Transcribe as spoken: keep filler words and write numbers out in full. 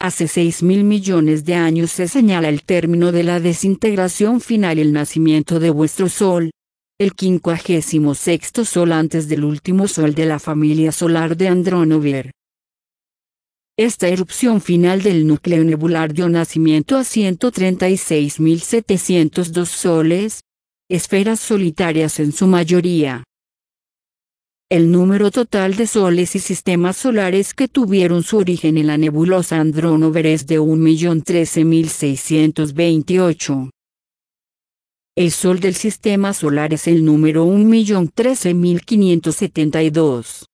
Hace seis mil millones de años se señala el término de la desintegración final y el nacimiento de vuestro Sol, el quincuagésimo sexto Sol antes del último Sol de la familia solar de Andrónover. Esta erupción final del núcleo nebular dio nacimiento a ciento treinta y seis mil setecientos dos soles, esferas solitarias en su mayoría. El número total de soles y sistemas solares que tuvieron su origen en la nebulosa Andrónover es de un millón trece mil seiscientos veintiocho. El Sol del sistema solar es el número un millón trece mil quinientos setenta y dos.